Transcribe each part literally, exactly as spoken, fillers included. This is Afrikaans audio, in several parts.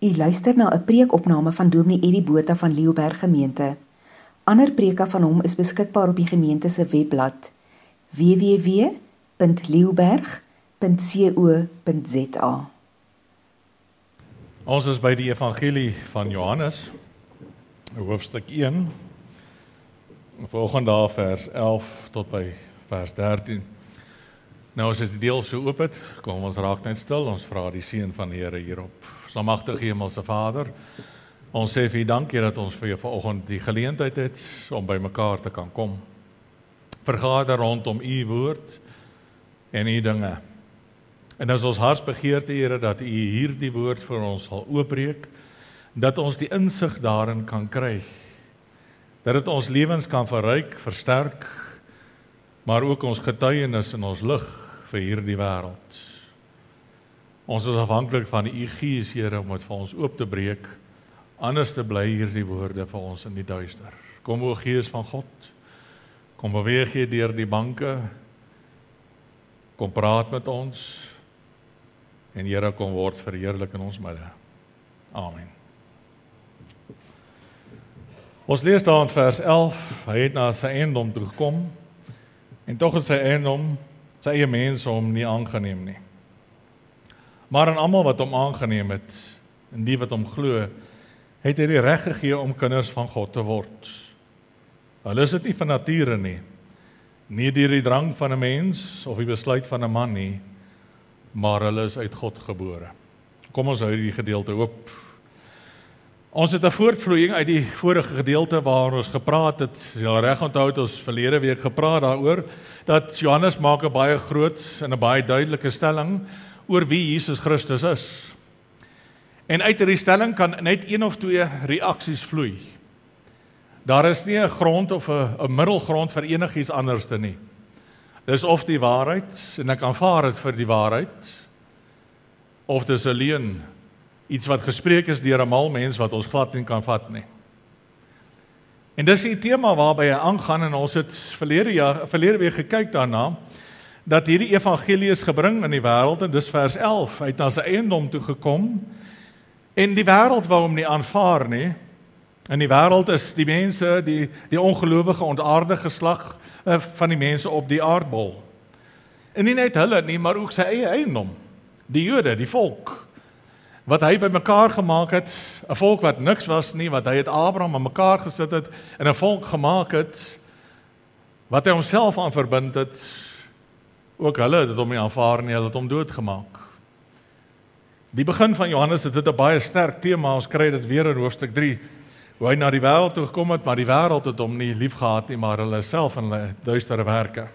U luister na 'n preekopname van Dominee Eddie Botha van Leeuberg Gemeente. Ander preke van hom is beskikbaar op die gemeente se webblad w w w punt leeuberg punt co punt z a. Ons is by die evangelie van Johannes, hoofstuk een, vanoggend daar vers elf tot by vers dertien. Nou as dit die deel so oop het, kom ons raak net stil, ons vra die seën van die Here hierop. Almagtige Hemelse Vader, ons sê vir U dankie dat ons vir jou vanoggend die geleentheid het om by mekaar te kan kom. Vergader rondom U woord en U dinge. En as ons hartsbegeerte, Here, dat U hierdie woord vir ons sal oopbreek, dat ons die insig daarin kan kry, dat dit ons lewens kan verryk, versterk, maar ook ons getuienis en ons lig vir hierdie wêreld. Ons is afhanklik van U Gees, Here, om dit vir ons oop te breek, anders te bly hierdie woorde vir ons in die duister. Kom o Gees van God, kom beweeg jy deur die banke, kom praat met ons, en Here, kom word verheerlik in ons midde. Amen. Ons lees daar in vers elf, hy het na sy eiendom toe gekom, en tog het sy eiendom, sy eie mense hom nie aangeneem nie. Maar aan almal wat hom aangeneem het, en die wat hom glo, het hy die reg gegee om kinders van God te word. Hulle is dit nie van nature nie, nie deur die drang van 'n mens, of die besluit van 'n man nie, maar hulle is uit God gebore. Kom ons hou die gedeelte oop. Ons het 'n voortvloeiing uit die vorige gedeelte waar ons gepraat het, jy reg onthou het ons verlede week gepraat daaroor, dat Johannes maak 'n baie groot en 'n baie duidelike stelling oor wie Jesus Christus is. En uit hierdie stelling kan net een of twee reaksies vloei. Daar is nie 'n grond of 'n 'n middelgrond vir enigiets anders te nie. Dis of die waarheid, en ek aanvaar dit vir die waarheid, of dis 'n leuen, iets wat gespreek is deur 'n mal mens wat ons glad nie kan vat nie. En dis die tema waarby hy aangaan, en ons het verlede jaar, verlede week gekyk daarna, dat hierdie evangelie is gebring in die wêreld, en dis vers elf, hy het na sy eiendom toe gekom, en die wêreld wou hom nie aanvaar nie, en die wêreld is die mense, die, die ongelowige, ontaarde geslag uh, van die mense op die aardbol. En nie net hulle nie, maar ook sy eie eiendom, die Jode, die volk, wat hy by mekaar gemaak het, 'n volk wat niks was nie, wat hy het Abraham aan mekaar gesit het, en 'n volk gemaak het, wat hy homself aan verbind het, ook hulle het hom nie aanvaar nie, hulle het hom doodgemaak. Die begin van Johannes het dit 'n baie sterk tema, ons kry dit weer in hoofstuk drie, hoe hy na die wêreld toe gekom het, maar die wêreld het hom nie lief gehad nie, maar hulle self en hulle duistere werke.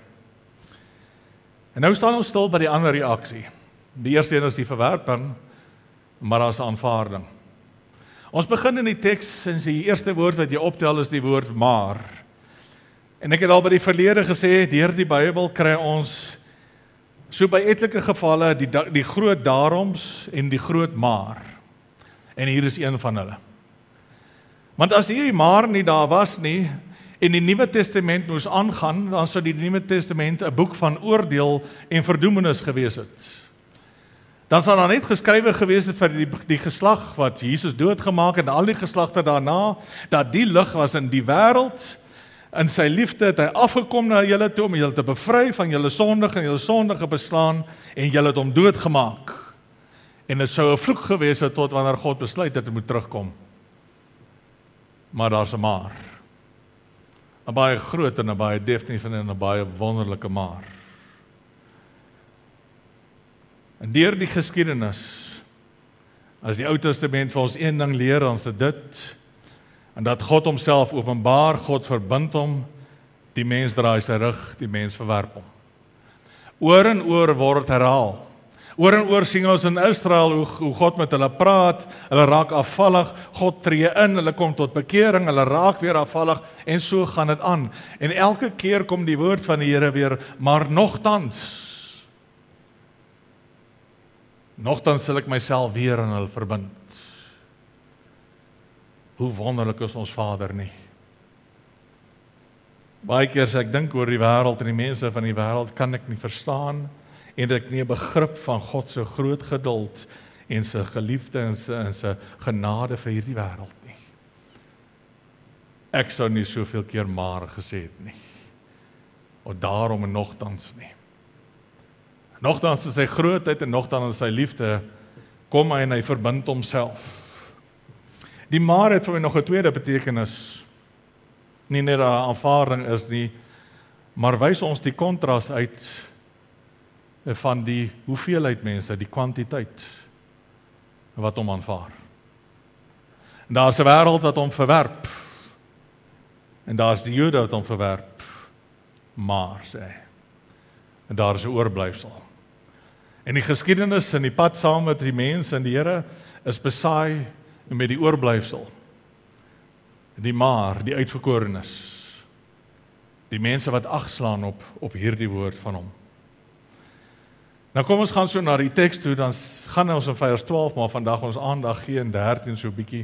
En nou staan ons stil by die ander reaksie. Die eerste een is die verwerping, maar as aanvaarding. Ons begin in die teks, en die eerste woord wat jy optel is die woord maar. En ek het al by die verlede gesê, deur die Bybel kry ons so by etlike gevalle die, die groot daaroms en die groot maar. En hier is een van hulle. Want as hierdie maar nie daar was nie, en die Nuwe Testament moes aangaan, dan sou die Nuwe Testament 'n boek van oordeel en verdoemenis gewees het. Dan sal daar net geskrywe gewees het vir die, die geslag wat Jesus doodgemaak het, en al die geslagte daarna, dat die lig was in die wêreld, in sy liefde het hy afgekom na julle toe, om julle te bevry van julle sondige en julle sondige beslaan, en julle het hom doodgemaak. En dit sou 'n vloek gewees het tot wanneer God besluit dat hy moet terugkom. Maar daar's 'n maar. 'n Baie groot en 'n baie definitief en 'n baie wonderlike maar. En deur die geskiedenis, as die Ou Testament vir ons een ding leer, dan is dit, en dat God homself openbaar, God verbind hom, die mens draai sy rug, die mens verwerp hom. Oor en oor word herhaal. Oor en oor sien ons in Israel hoe, hoe God met hulle praat, hulle raak afvallig, God tree in, hulle kom tot bekering, hulle raak weer afvallig, en so gaan dit aan. En elke keer kom die woord van die Here weer, maar nogtans, nogtans sal ek myself weer aan hulle verbind. Hoe wonderlik is ons Vader nie. Baie keer as ek dink oor die wêreld en die mense van die wêreld, kan ek nie verstaan, en ek nie 'n begrip van God se groot geduld en sy geliefde en sy, en sy genade vir hierdie wêreld nie. Ek sou nie soveel keer maar gesê het nie. En daarom en nogtans nie. Nogtans is sy grootheid en nogtans sy liefde, kom hy en hy verbind homself. Die maar het vir my nog 'n tweede betekenis. Nie net 'n aanvaarding is nie, maar wys ons die kontras uit van die hoeveelheid mense, die kwantiteit wat hom aanvaar. En daar is 'n wêreld wat hom verwerp. En daar is die Jode wat hom verwerp. Maar, sê hy, en daar is 'n oorblyfsel. En die geskiedenis en die pad saam met die mense en die Here is besaai met die oorblyfsel. Die maar, die uitverkorenes. Die mense wat agslaan op, op hierdie woord van hom. Nou kom ons gaan so na die teks toe, dan gaan ons in vers twaalf, maar vandag ons aandag gee in dertien so bietjie.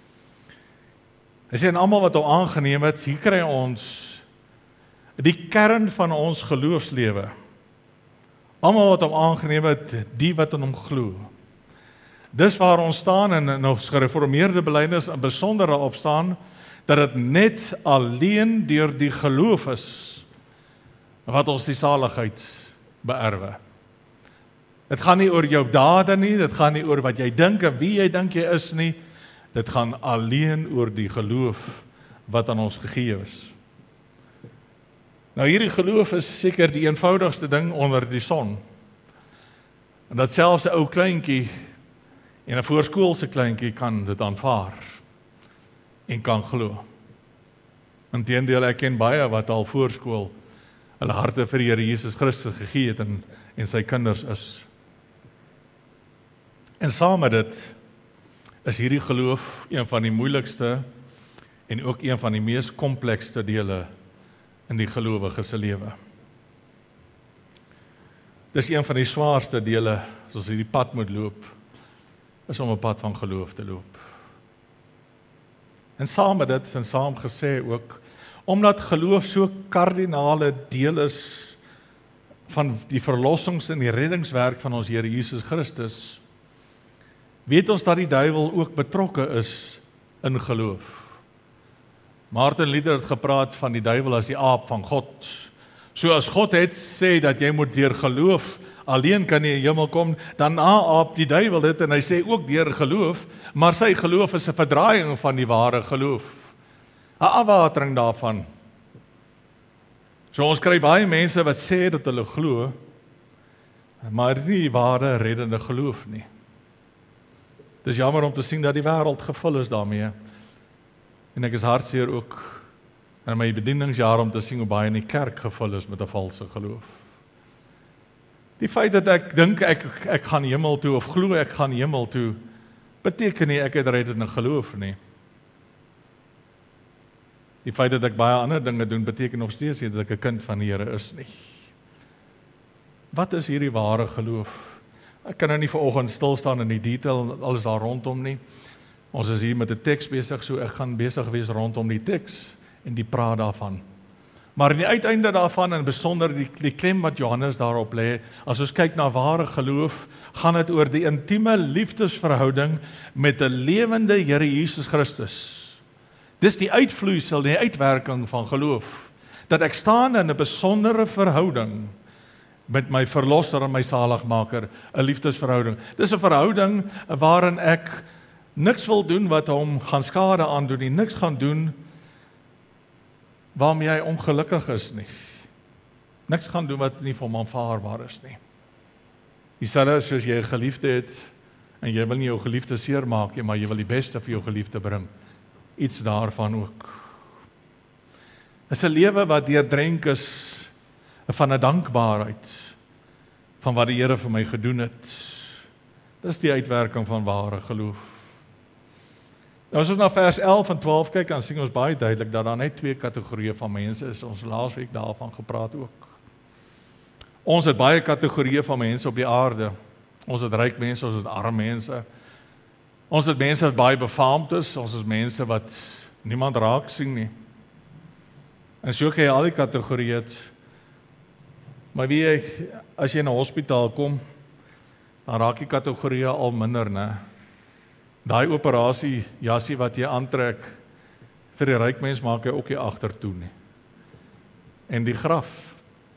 Hy sê, en almal wat hom aangeneem het, hier kry ons die kern van ons geloofslewe. Almal wat hom aangeneem het, die wat in hom glo. Dis waar ons staan en in ons gereformeerde belydenis in besondere opstaan, dat dit net alleen deur die geloof is, wat ons die saligheid beerwe. Dit gaan nie oor jou dade nie, dit gaan nie oor wat jy dink en wie jy dink jy is nie, dit gaan alleen oor die geloof wat aan ons gegee is. Nou hierdie geloof is seker die eenvoudigste ding onder die son. En dat selfs 'n ou kleintjie en 'n voorskoolse kleintjie kan dit aanvaar en kan glo. Inteendeel, ek ken baie wat al voorskool hulle harte vir die Here Jesus Christus gegee het en, en sy kinders is. En saam met dit is hierdie geloof een van die moeilikste en ook een van die mees komplekste dele in die gelowige se lewe. Dis een van die swaarste dele, soos hierdie pad moet loop, is om 'n pad van geloof te loop. En saam met dit, en saam gesê ook, omdat geloof so kardinale deel is van die verlossings en die reddingswerk van ons Here Jesus Christus, weet ons dat die duiwel ook betrokke is in geloof. Martin Luther het gepraat van die duiwel as die aap van God. So as God het sê dat jy moet deur geloof, alleen kan jy in die hemel kom, dan naaap die duiwel dit en hy sê ook deur geloof, maar sy geloof is 'n verdraaiing van die ware geloof. 'n Afwatering daarvan. So ons kry baie mense wat sê dat hulle glo, maar nie ware reddende geloof nie. Dis jammer om te sien dat die wêreld gevul is daarmee. En ek is hartseer ook in my bedieningsjaar om te sien hoe baie in die kerk gevul is met 'n valse geloof. Die feit dat ek dink ek ek gaan hemel toe of glo ek gaan hemel toe, beteken nie ek het reddende geloof nie. Die feit dat ek baie ander dinge doen, beteken nog steeds nie dat ek 'n kind van die Here is nie. Wat is hierdie ware geloof? Ek kan nou nie vanoggend stil staan in die detail alles daar rondom nie. Ons is hier met 'n teks besig, so ek gaan besig wees rondom die teks en die praat daarvan. Maar in die uiteinde daarvan, en besonder die, die klem wat Johannes daarop lê, as ons kyk na ware geloof, gaan dit oor die intieme liefdesverhouding met 'n lewende Here Jesus Christus. Dis die uitvloeisel, die uitwerking van geloof, dat ek staan in 'n besondere verhouding met my verlosser en my saligmaker, 'n liefdesverhouding. Dis 'n verhouding waarin ek niks wil doen wat hom gaan skade aandoen nie, niks gaan doen waarmee hy ongelukkig is nie. Niks gaan doen wat nie vir hom aanvaarbaar is nie. Dieselfde soos jy 'n geliefde het en jy wil nie jou geliefde seermaak nie, maar jy wil die beste vir jou geliefde bring. Iets daarvan ook. Is 'n lewe wat deurdrenk is van 'n dankbaarheid van wat die Here vir my gedoen het. Dis die uitwerking van ware geloof. Nou as ons na vers elf en twaalf kyk, dan sien ons baie duidelik dat daar net twee kategorieë van mense is. Ons laasweek daarvan gepraat ook. Ons het baie kategorieë van mense op die aarde. Ons het ryk mense, ons het arm mense. Ons het mense wat baie befaamd is, ons is mense wat niemand raak sien nie. En so kan jy al die kategorieë het. Maar wie jy, as jy in 'n hospitaal kom, dan raak die kategorieë al minder, né? Daai operasie jassie wat jy aantrek vir die ryk mens maak hy ook nie agtertoe nie. En die graf,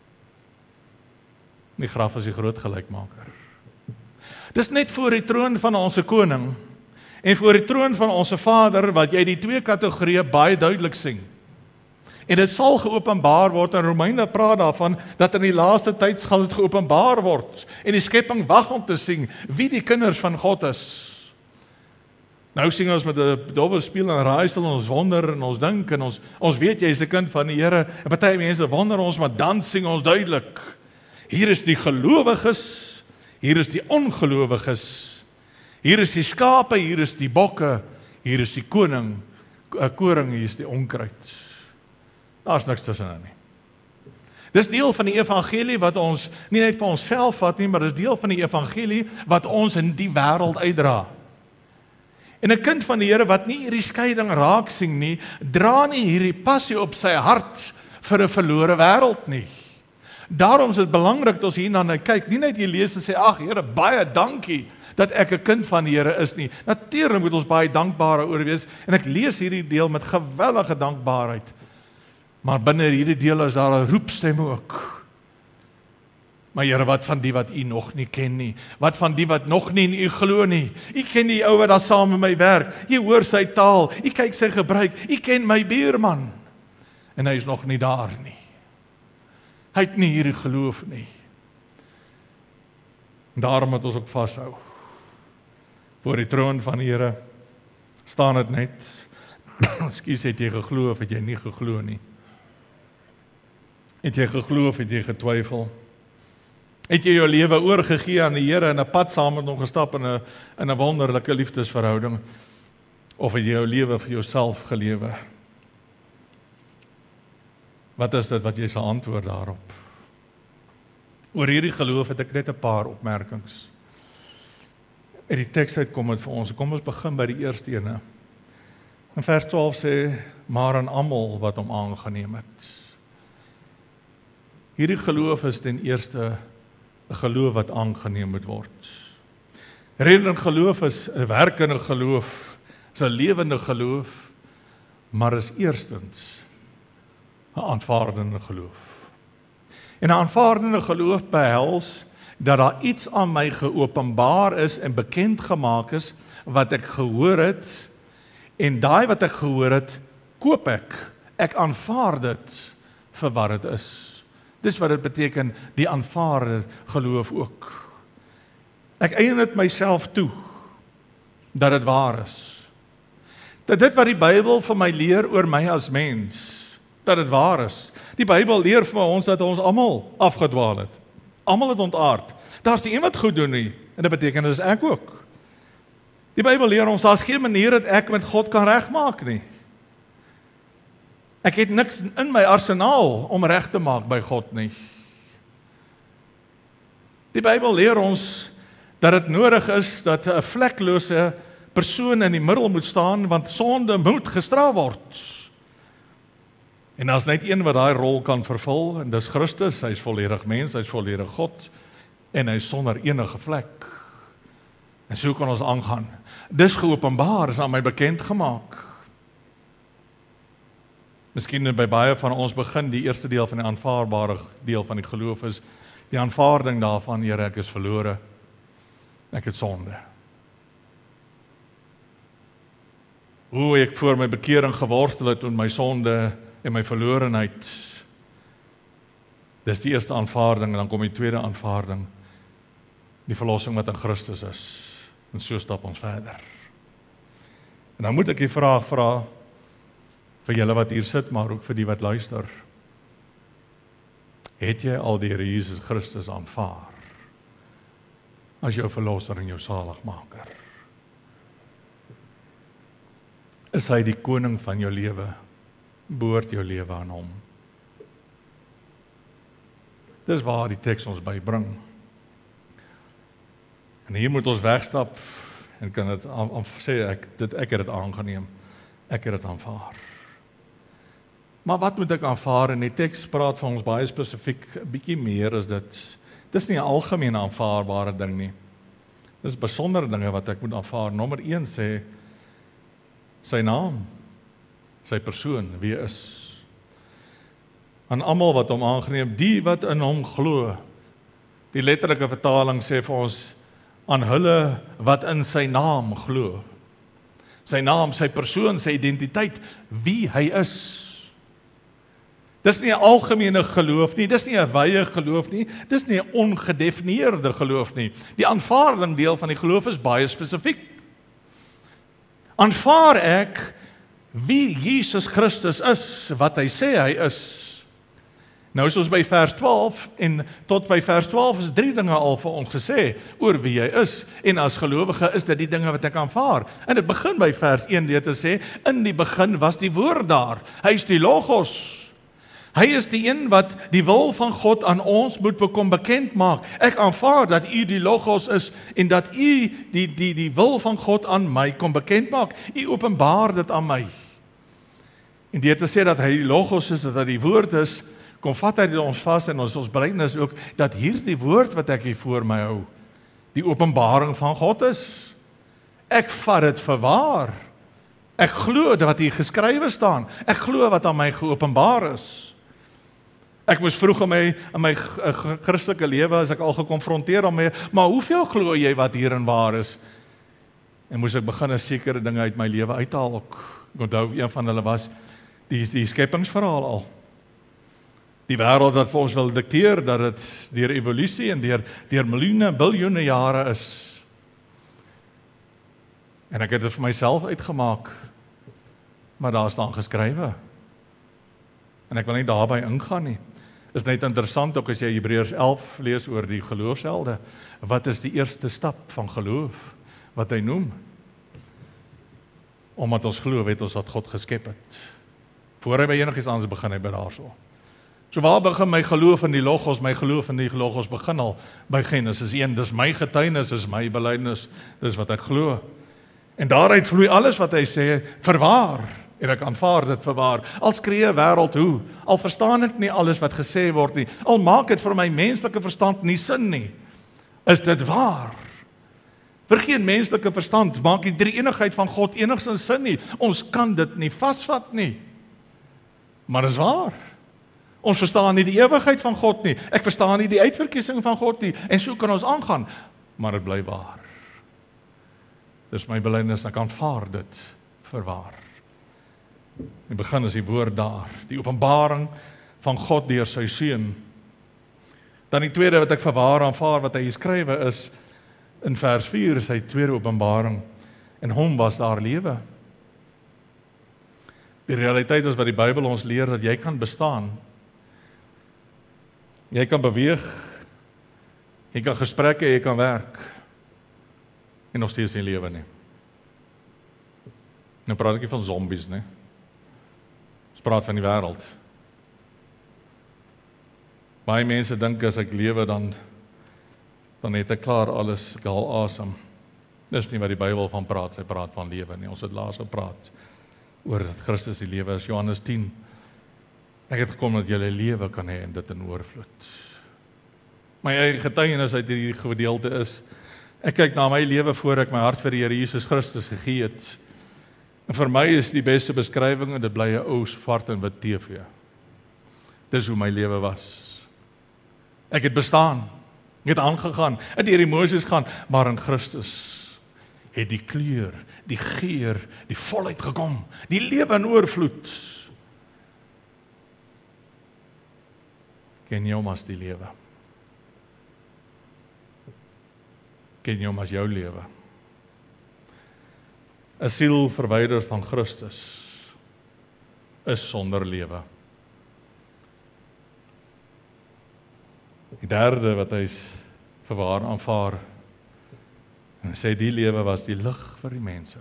die graf is die groot gelykmaker. Dis net voor die troon van ons koning en voor die troon van ons Vader wat jy die twee kategorieë baie duidelik sien. En dit sal geopenbaar word, en Romeine praat daarvan, dat in die laaste tyd sal dit geopenbaar word, en die skepping wag om te sien, wie die kinders van God is. Nou sien ons met 'n dowwe speel en raaisel, en ons wonder, en ons dink, en ons, ons weet jy is 'n kind van die Here, en party mense wonder ons, maar dan sien ons duidelik, hier is die gelowiges, hier is die ongelowiges, hier is die skape, hier is die bokke, hier is die koning, koring, hier is die onkruid. Daar's niks tussenin nie. Dis deel van die evangelie wat ons nie net vir onsself vat nie, maar dis deel van die evangelie wat ons in die wêreld uitdra. En 'n kind van die Here wat nie hierdie skeiding raak sien nie, dra nie hierdie passie op sy hart vir 'n verlore wêreld nie. Daarom is dit belangrik dat ons hierna kyk, nie net jy lees en sê, ag Here, baie dankie dat ek 'n kind van die Here is nie. Natuurlik moet ons baie dankbaar oor wees, en ek lees hierdie deel met geweldige dankbaarheid. Maar binne hierdie deel is daar 'n roepstem ook. Maar Here, wat van die wat U nog nie ken nie? Wat van die wat nog nie in U glo nie? U ken die ou wat daar saam met my werk. U hoor sy taal. U kyk sy gebruik. U ken my buurman. En hy is nog nie daar nie. Hy het nie hierdie geloof nie. Daarom moet ons ook vashou. Voor die troon van die Here staan dit net. Ekskuus, het jy geglo of het jy nie geglo nie? Het jy geglo of het jy getwyfel? Het jy jou lewe oorgegee aan die Here en 'n pad saam met hom gestap in 'n in 'n wonderlike liefdesverhouding, of het jy jou lewe vir jouself gelewe? Wat is dit wat jy sal antwoord daarop? Oor hierdie geloof het ek net 'n paar opmerkings. Uit die teks uit kom dit vir ons. Kom ons begin by die eerste ene. In vers twaalf sê, maar aan almal wat hom aangeneem het. Hierdie geloof is ten eerste 'n geloof wat aangeneem moet word. Redelende geloof is 'n werkende geloof, is 'n lewende geloof, maar is eerstens 'n aanvaardende geloof. En 'n aanvaardende geloof behels dat daar iets aan my geopenbaar is en bekend gemaak is wat ek gehoor het, en daai wat ek gehoor het, koop ek. Ek aanvaar dit vir wat dit is. Dis wat dit beteken, die aanvaarde geloof ook. Ek eien dit myself toe, dat dit waar is. Dat dit wat die Bybel vir my leer oor my as mens, dat dit waar is. Die Bybel leer vir ons dat ons almal afgedwaal het. Almal het ontaard. Daar's nie een wat goed doen nie, en dit beteken dis ek ook. Die Bybel leer ons, daar's geen manier dat ek met God kan regmaak nie. Ek het niks in my arsenaal om reg te maak by God nie. Die Bybel leer ons dat dit nodig is dat 'n vleklose persoon in die middel moet staan, want sonde moet gestraf word. En daar's net een wat daai rol kan vervul, en dis Christus. Hy's volledig mens, hy's volledig God, en hy's sonder enige vlek. En so kan ons aangaan. Dis geopenbaar, is aan my bekend gemaak. Miskien by baie van ons begin die eerste deel van die aanvaarbare deel van die geloof is die aanvaarding daarvan, Here, ek is verlore, ek het sonde. Hoe ek voor my bekering geworstel het met my sonde en my verlorenheid. Dis die eerste aanvaarding, en dan kom die tweede aanvaarding, die verlossing wat in Christus is. En so stap ons verder. En dan moet ek die vraag vra, vir julle wat hier sit, maar ook vir die wat luister. Het jy al die Here Jesus Christus aanvaar as jou verlosser en jou saligmaker? Is hy die koning van jou lewe? Behoort jou lewe aan hom? Dis waar die teks ons bybring. En hier moet ons wegstap en kan dit sê, ek, dit, ek het dit aangeneem, ek het dit aanvaar. Maar wat moet ek aanvaar? En die teks praat vir ons baie spesifiek, 'n bietjie meer as dit. Dis nie 'n algemene aanvaarbare ding nie. Dis besondere dinge wat ek moet aanvaar. Nommer een sê, sy naam, sy persoon, wie hy is. Aan almal wat hom aangeneem, die wat in hom glo. Die letterlike vertaling sê vir ons, aan hulle wat in sy naam glo. Sy naam, sy persoon, sy identiteit, wie hy is. Dis nie 'n algemene geloof nie, dis nie 'n wye geloof nie, dis nie 'n ongedefinieerde geloof nie. Die aanvaarding deel van die geloof is baie spesifiek. Aanvaar ek wie Jesus Christus is, wat hy sê hy is. Nou is ons by vers twaalf, en tot by vers twaalf is drie dinge al vir ons gesê, oor wie hy is, en as gelowige is dit die dinge wat ek aanvaar. En dit begin by vers een deur te sê, in die begin was die woord daar, hy is die Logos. Hy is die een wat die wil van God aan ons moet bekom bekend maak. Ek aanvaar dat u die Logos is, en dat u die, die, die wil van God aan my kom bekend maak. U openbaar dit aan my. En deur te sê dat hy die Logos is, dat hy die woord is, kom vat hy dit ons vas en ons, ons brein is ook, dat hierdie woord wat ek hier voor my hou, die openbaring van God is. Ek vat dit vir waar. Ek glo wat hier geskrywe staan. Ek glo wat aan my geopenbaar is. Ek moes vroeg in my, in my Christelike lewe, as ek al gekonfronteer daarmee, maar hoeveel glo jy wat hierin waar is? En moes ek begin 'n sekere dinge uit my lewe uithaal ook. Ek onthou een van hulle was die, die skepingsverhaal al. Die wêreld wat vir ons wil dikteer dat dit deur evolusie en deur deur miljoene, biljoene jare is. En ek het dit vir myself uitgemaak. Maar daar staan geskrywe. En ek wil nie daarby ingaan nie. Is net interessant ook as jy Hebreërs elf lees oor die geloofshelde. Wat is die eerste stap van geloof wat hy noem? Omdat ons glo, weet ons wat God geskep het. Voor hy by enigiets anders begin, hy by daarso. So waar begin my geloof in die Logos? My geloof in die Logos begin al by Genesis een. Dis my getuienis, dis my belydenis, dis wat ek glo. En daaruit vloei alles wat hy sê, verwaar. En ek aanvaar dit vir waar. Al skree wêreld hoe, al verstaan ek nie alles wat gesê word nie, al maak dit vir my menslike verstand nie sin nie, is dit waar. Vir geen menslike verstand maak die drie-eenigheid van God enigstens sin nie. Ons kan dit nie vasvat nie. Maar dit is waar. Ons verstaan nie die ewigheid van God nie. Ek verstaan nie die uitverkiesing van God nie. En so kan ons aangaan. Maar dit bly waar. Dis my belydenis, ek aanvaar dit vir waar. In die begin is die woord daar, die openbaring van God deur sy seun. Dan die tweede wat ek vir waar aanvaar wat hy hier skrywe is, in vers vier is sy tweede openbaring, en hom was daar lewe. Die realiteit is wat die Bybel ons leer, dat jy kan bestaan, jy kan beweeg, jy kan gesprekke, jy kan werk, en nog steeds nie lewe nie. Nou praat ek nie van zombies nie. Ons praat van die wêreld. Baie mense dink as ek lewe dan dan het ek klaar alles, ek haal asem. Dis nie wat die Bybel van praat, sy praat van lewe nie. Ons het laas gepraat oor dat Christus die lewe is, Johannes tien. Ek het gekom dat jy lewe kan hê en dit in oorvloed. My eie getuienis uit hierdie gedeelte is, ek kyk na my lewe voor ek my hart vir die Here Jesus Christus gegee het. En vir my is die beste beskrywing, en dit bly 'n ou swart en wit T V. Dis hoe my lewe was. Ek het bestaan, ek het aangegaan, het deur die Moses gaan, maar in Christus het die kleur, die geur, die volheid gekom, die lewe in oorvloed. Ken jy hom as die lewe? Ken jy hom as jou lewe? 'n Siel verwyder van Christus is sonder lewe. Die derde wat hy vir waar aanvaar, en sê die lewe was die lig vir die mense.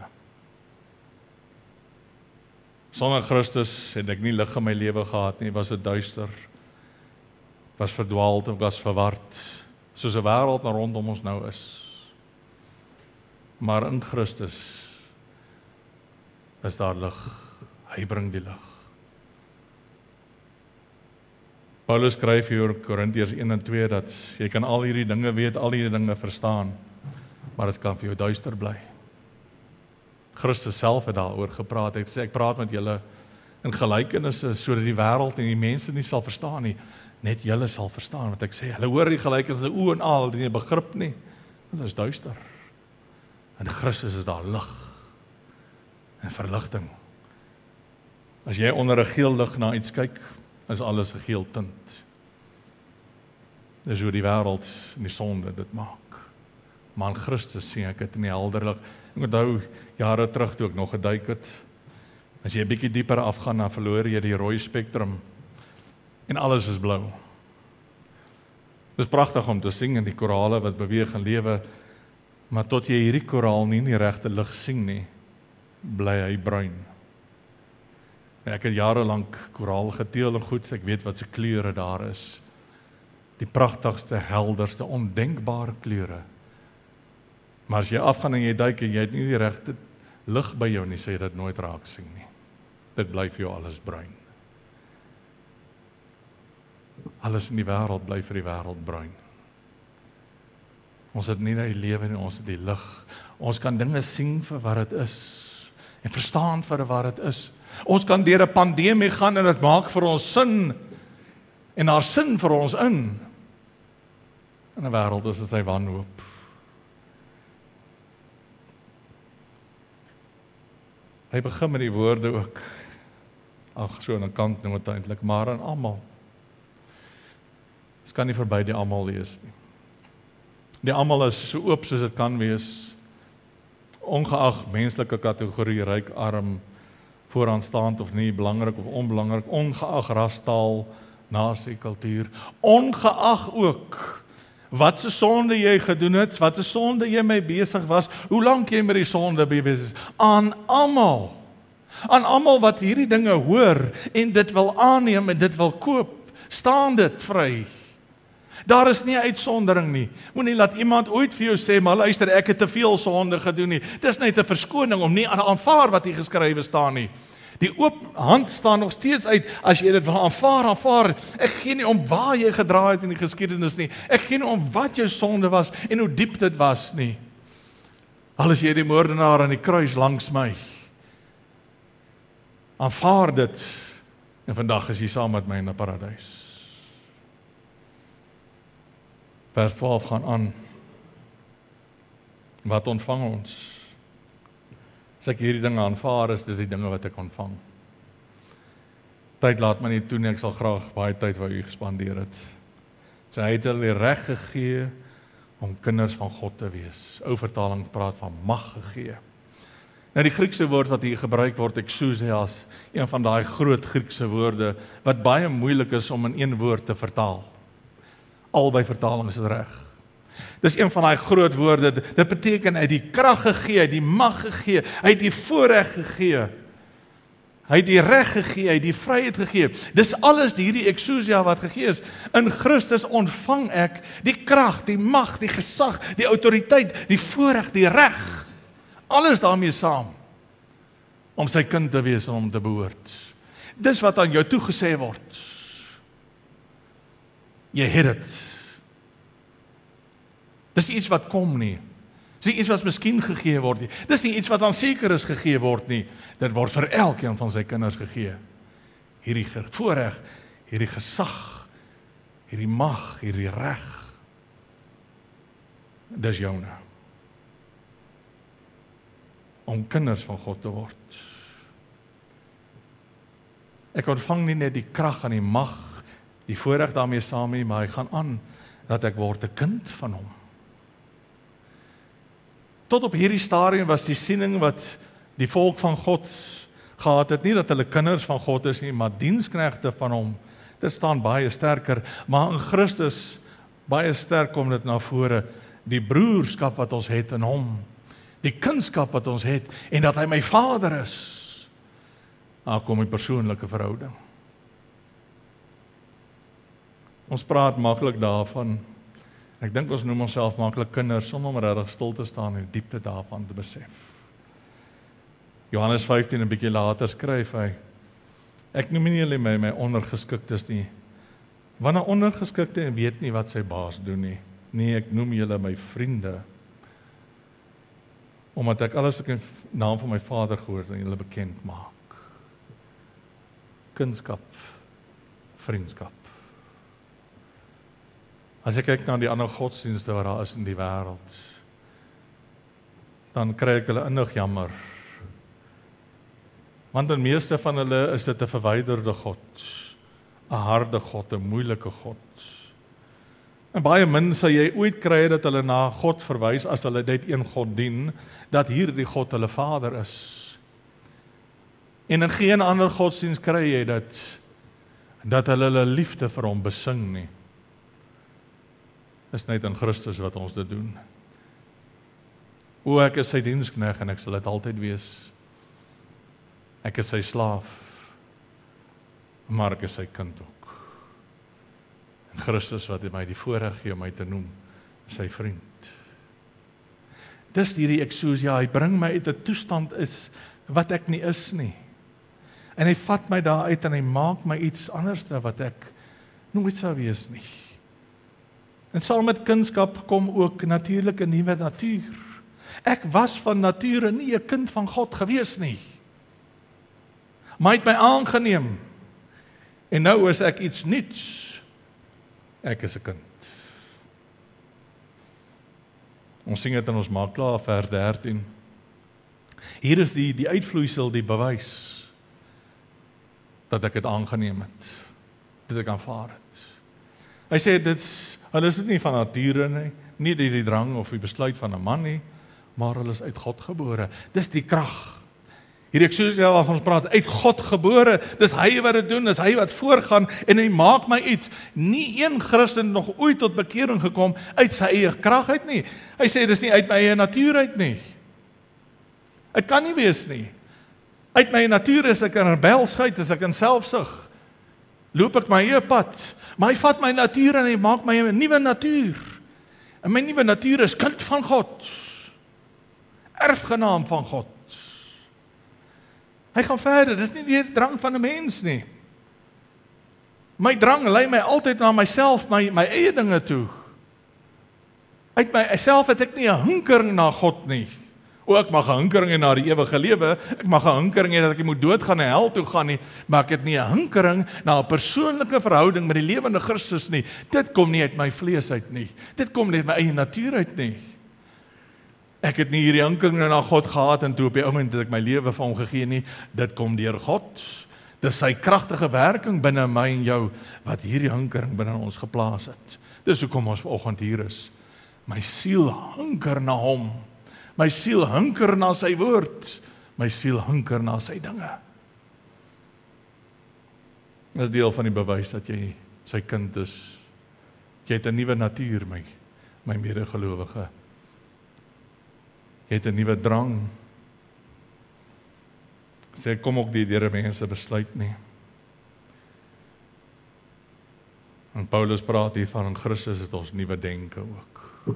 Sonder Christus het ek nie lig in my lewe gehad nie, was dit duister, was verdwaald of was verward, soos 'n wêreld rondom ons nou is. Maar in Christus is daar lig. Hy bring die lig. Paulus skryf hier in Korintiërs een en twee dat jy kan al hierdie dinge weet, al hierdie dinge verstaan, maar dit kan vir jou duister bly. Christus self het daaroor gepraat. Hy sê, ek praat met julle in gelykenisse, sodat die wêreld en die mense nie sal verstaan nie. Net julle sal verstaan, wat ek sê. Hulle hoor die gelykenis, hulle oë en al, die begrip nie. Dit is duister. In Christus is daar lig en verligting. As jy onder 'n geel lig na iets kyk, is alles 'n geel tint. Dis hoe die wêreld en die sonde dit maak. Maar in Christus sien ek dit in die helder lig. Ek onthou jare terug toe ek nog geduik het. As jy 'n bietjie dieper afgaan, dan verloor jy die rooi spektrum en alles is blou. Dis pragtig om te sien in die korale wat beweeg en lewe, maar tot jy hierdie koraal nie in die regte lig sien nie, bly hy bruin. Ek het jare lank koraal geteel en goed, ek weet wat se kleure daar is. Die pragtigste, helderste, ondenkbare kleure. Maar as jy afgaan en jy duik en jy het nie die regte lig by jou nie, sê jy dit nooit raak sien nie. Dit bly vir jou alles bruin. Alles in die wêreld bly vir die wêreld bruin. Ons het nie die lewe nie, ons het die lig. Ons kan dinge sien vir wat dit is en verstaan vir wat dit is. Ons kan deur 'n pandemie gaan en dit maak vir ons sin en daar sin vir ons in. In 'n wêreld is dit sy wanhoop. Hy begin met die woorde ook. Ag, so aan 'n kant nou eintlik, maar aan almal. Dit kan nie verby die almal lees nie. Die almal is so oop soos dit kan wees, ongeag menslike kategorie, ryk, arm, vooraanstaand of nie, belangrik of onbelangrik, ongeag ras, taal, nasie, kultuur, ongeag ook wat se sonde jy gedoen het, wat se sonde jy mee besig was, hoe lank jy met die sonde besig is, aan almal, aan almal wat hierdie dinge hoor en dit wil aanneem en dit wil koop, staan dit vry. Daar is nie 'n uitsondering nie. Moenie laat iemand ooit vir jou sê, maar luister, ek het te veel sonde gedoen nie. Dis net 'n verskoning om nie aan aanvaar wat hier geskrywe staan nie. Die oop hand staan nog steeds uit, as jy dit wil aanvaar, aanvaar. Ek gee nie om waar jy gedraai het in die geskiedenis nie. Ek gee nie om wat jou sonde was en hoe diep dit was nie. Al is jy die moordenaar aan die kruis langs my. Aanvaar dit, en vandag is jy saam met my in die paradys. Vers twaalf gaan aan. Wat ontvang ons? As ek hierdie dinge aanvaar, is dit die dinge wat ek ontvang. Tyd laat my nie toe nie, ek sal graag baie tyd wou u gespandeer het. So hy het hulle reg gegee om kinders van God te wees. Ou vertaling praat van mag gegee. Nou die Griekse woord wat hier gebruik word, exousias, een van daai groot Griekse woorde, wat baie moeilik is om in een woord te vertaal. Albei vertalings is reg. Dis een van daai groot woorde, dit beteken hy het die krag gegee, hy het die mag gegee, hy het die voorreg gegee, hy het die reg gegee, hy het die vryheid gegee. Dis alles hierdie exousia wat gegee is. In Christus ontvang ek die krag, die mag, die gesag, die autoriteit, die voorreg, die reg. Alles daarmee saam, om sy kind te wees en om te behoort. Dis wat aan jou toegesê word. Jy het dit. Dis iets wat kom nie. Dis iets wat miskien gegee word nie. Dis nie iets wat aan seker is gegee word nie. Dit word vir elkeen van sy kinders gegee. Hierdie voorreg, hierdie gesag, hierdie mag, hierdie reg. Dis joune. Om kinders van God te word. Ek ontvang nie net die krag en die mag, die voorreg daarmee saam nie, maar hy gaan aan dat ek word 'n kind van hom. Tot op hierdie stadium was die siening wat die volk van God gehad het, nie dat hulle kinders van God is nie, maar diensknegte van hom. Dit staan baie sterker, maar in Christus baie sterk kom dit na vore, die broerskap wat ons het in hom, die kindskap wat ons het, en dat hy my vader is. Daar kom die persoonlike verhouding. Ons praat maklik daarvan, ek dink ons noem onsself maklik kinders, om om regtig stil te staan en die diepte daarvan te besef. Johannes vyftien, 'n bietjie later skryf hy, ek noem nie julle my my ondergeskiktes nie, want 'n ondergeskikte weet nie wat sy baas doen nie. Nee, ek noem julle my vriende. omdat ek alles ek in naam van my Vader gehoor het en julle bekend maak. Kunskap, vriendskap. As ek kyk na die ander godsdienste wat daar is in die wêreld, dan kry ek hulle innig jammer. Want in meeste van hulle is dit 'n verwyderde God, 'n harde God, 'n moeilike God. En baie min sal jy ooit kry dat hulle na God verwys as hulle net een God dien, dat hierdie God hulle Vader is. En in geen ander godsdienst kry jy dat, dat hulle hulle liefde vir hom besing nie. Is net in Christus wat ons dit doen. O, ek is sy diensknegt en ek sal dit altyd wees. Ek is sy slaaf, maar ek is sy kind ook. En Christus wat my die voorreg gee om my te noem, is sy vriend. Dis hierdie eksosia, hy bring my uit 'n toestand is wat ek nie is nie. En hy vat my daar uit en hy maak my iets anders wat ek nooit sou wees nie. En saam met kunskap kom ook natuurlik 'n nuwe natuur. Ek was van nature nie 'n kind van God gewees nie. Maar hy het my aangeneem. En nou is ek iets nuuts. Ek is 'n kind. Ons sing dit in ons maak klaar, vers dertien. Hier is die, die uitvloeisel, die bewys, dat ek het aangeneem het, dat ek aanvaar het. Hy sê, dit is, hulle is dit nie van nature nie, nie die, die drang of die besluit van 'n man nie, maar hulle is uit God gebore. Dis die krag. Hierdie eksosia waarvan ons praat, uit God gebore, dis hy wat dit doen, dis hy wat voorgaan, en hy maak my iets. Nie een Christen nog ooit tot bekering gekom, uit sy eie krag uit nie. Hy sê, dis nie uit my eie natuur uit nie. Het kan nie wees nie. Uit my natuur is ek in rebelsheid, is ek in selfsug. Loop ek my eie pad, maar hy vat my natuur en hy maak my 'n nuwe natuur. En my nuwe natuur is kind van God. Erfgenaam van God. Hy gaan verder, dis nie die drang van 'n mens nie. My drang lei my altyd na myself, my, my eie dinge toe. Uit myself het ek nie 'n hinkering na God nie. O, ek mag 'n hinkering hê na die ewige lewe, ek mag 'n hinkering hê dat ek moet doodgaan en hel toe gaan nie, maar ek het nie 'n hinkering na 'n persoonlike verhouding met die lewende Christus nie. Dit kom nie uit my vlees uit nie. Dit kom nie uit my eie natuur uit nie. Ek het nie hierdie hinkering na God gehad en toe op die oomblik het ek my lewe vir hom gegee nie. Dit kom deur God. Dis sy kragtige werking binne my en jou wat hierdie hinkering binne ons geplaas het. Dis hoekom ons vanoggend hier is. My siel hinker na hom. My siel hinker na sy woord. My siel hinker na sy dinge. Dit is deel van die bewys dat jy sy kind is. Jy het 'n nuwe natuur, my, my medegelowige. Jy het 'n nuwe drang. Sê, kom ook die deur mense besluit nie. En Paulus praat hier van in Christus het ons nuwe denke ook.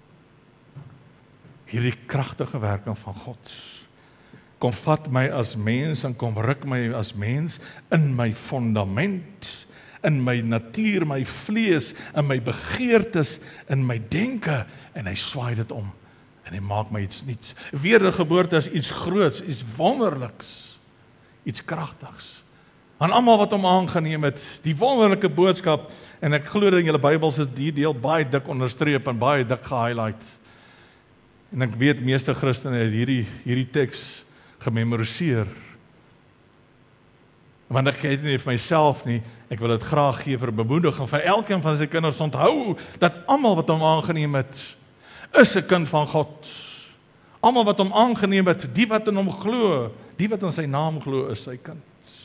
Hierdie kragtige werking van God. Kom vat my as mens en kom ruk my as mens in my fondament, in my natuur, my vlees, in my begeertes, in my denke, en hy swaai dit om. En hy maak my iets niets. Wedergeboorte is iets groots, iets wonderliks, iets kragtigs. Aan almal wat hom aangeneem het, die wonderlike boodskap, en ek glo dat in julle Bybels is die deel baie dik onderstreep en baie dik gehighlight. En ek weet meeste Christene het hierdie hierdie teks gememoriseer. Want ek het nie vir myself nie, ek wil dit graag gee vir bemoediging van elkeen van sy kinders onthou dat almal wat hom aangeneem het, is 'n kind van God. Almal wat hom aangeneem het, die wat in hom glo, die wat in sy naam glo, is sy kind.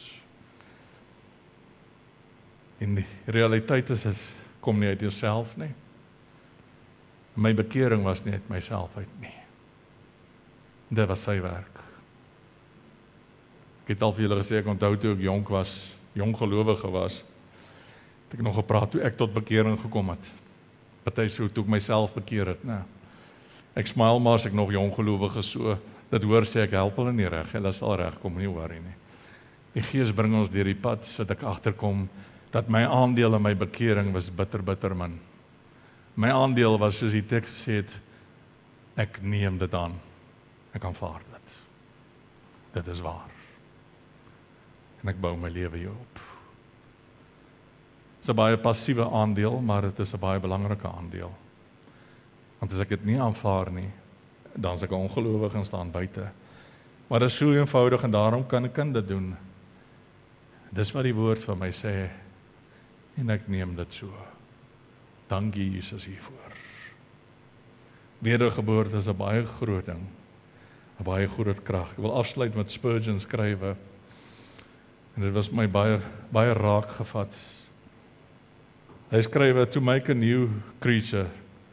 En die realiteit is, is kom nie uit jouself nie. My bekering was nie uit myself uit nie. Dit was sy werk. Ek het al vir julle gesê, ek onthou toe ek jonk was, jong gelowige was, het ek nog gepraat toe ek tot bekering gekom het. Party so toe ek myself bekeer het, nee. Ek smile maar as ek nog jong gelowig is so, dit hoor sê ek help hulle nie reg, hulle sal reg kom, nie worry nie. Die Gees bring ons deur die pad, sodat ek agterkom, dat my aandeel in my bekering was bitter, bitter min. My aandeel was, soos die teks sê het, ek neem dit aan. Ek aanvaar dit. Dit is waar. En ek bou my lewe hierop. Dit is 'n baie passiewe aandeel, maar dit is 'n baie belangrike aandeel. Want as ek dit nie aanvaar nie, dan is ek 'n ongelowige en staan buite. Maar dit is so eenvoudig en daarom kan ek dit doen. Dis wat die woord vir my sê, en ek neem dit so. Dankie Jesus hiervoor. Wedergeboorte is 'n baie groot ding, 'n baie groot krag. Ek wil afsluit met Spurgeon skrywe, en dit was my baie, baie raak gevat. Hy skrywe, to make a new creature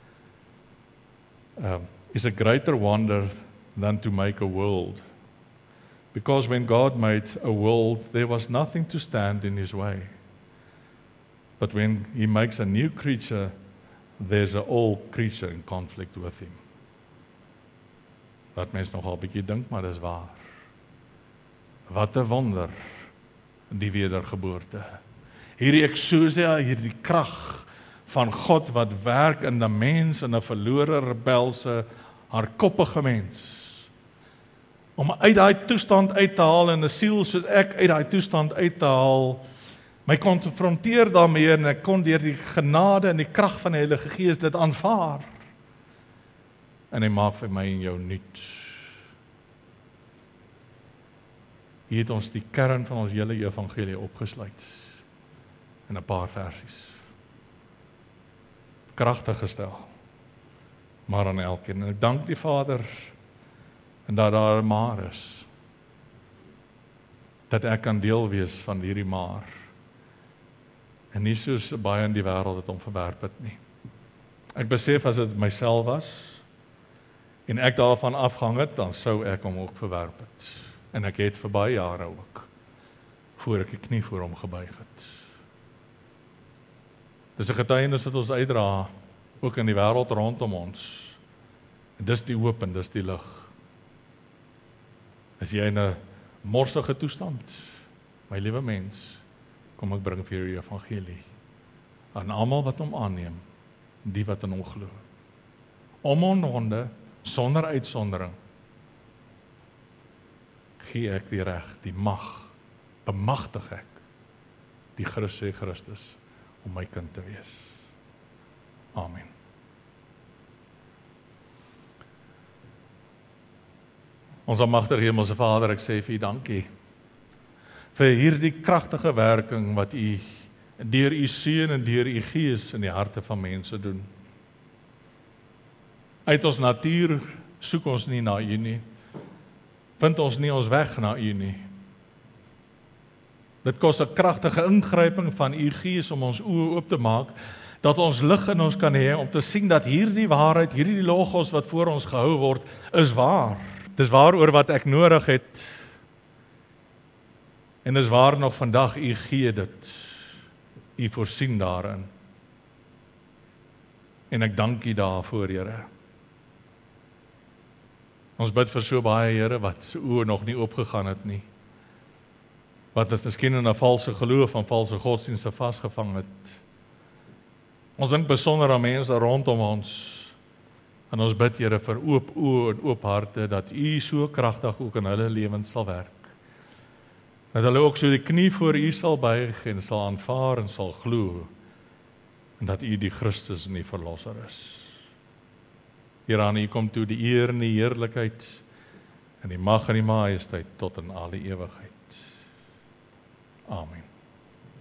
um, is a greater wonder than to make a world. Because when God made a world, there was nothing to stand in his way. But when he makes a new creature, there's an old creature in conflict with him. Wat mens nogal 'n bietjie dink, maar dis waar. Wat 'n wonder, die wedergeboorte. Hierdie exousia, hierdie krag van God wat werk in 'n mens, in 'n verlore, rebelse, hardkoppige mens. Om uit daai toestand uit te haal, en 'n siel soos ek uit daai toestand uit te haal, my konfronteer daarmee, en ek kon deur die genade en die krag van die Heilige Gees dit aanvaar. En hy maak vir my en jou nuut. Hier het ons die kern van ons hele evangelie opgesluit in 'n paar versies. Kragtig gestel, maar aan elkeen. En ek dank die Vader, en dat daar 'n maar is, dat ek kan deel wees van hierdie maar, en nie soos baie in die wêreld het om verwerp het nie. Ek besef as dit myself was, en ek daarvan afhang het, dan sou ek hom ook verwerp het. En ek het vir baie jare ook, voor ek die knie voor hom gebuig het. Dis 'n getuienis wat ons uitdra, ook in die wêreld rondom ons. En dis die hoop en dis die lig. As jy in 'n morsige toestand, my liewe mens, kom ek bring vir jou die evangelie. Aan almal wat hom aanneem, die wat in hom glo. Onomwonde, sonder uitsondering, gee ek die reg, die mag, bemagtig ek, die Christus Christus, om my kind te wees. Amen. Ons almagtige Hemelse Vader, ek sê vir U dankie, vir hierdie kragtige werking wat U deur U Seun en deur U Gees in die harte van mense doen. Uit ons natuur soek ons nie na U nie, vind ons nie ons weg na U nie. Dit kos 'n kragtige ingryping van U Gees om ons oë oop te maak, dat ons lig in ons kan hê, om te sien dat hierdie waarheid, hierdie logos wat voor ons gehou word, is waar. Dis waar oor wat ek nodig het, en dis waar nog vandag U gee dit, U voorsien daarin. En ek dank U daarvoor, Here. Ons bid vir so baie, Here, wat se oë nog nie oopgegaan het nie, wat het miskien in 'n valse geloof en valse godsdienste vasgevang het. Ons dink besonder aan mense rondom ons, en ons bid, Here, vir oop oë en oop harte, dat U so kragtig ook in hulle lewens sal werk. Dat hulle ook so die knie voor U sal buig en sal aanvaar en sal glo, en dat U die Christus en die Verlosser is. Here, aan U kom toe die eer en die heerlikheid, en die mag en die majesteit tot in al die ewigheid. Amen.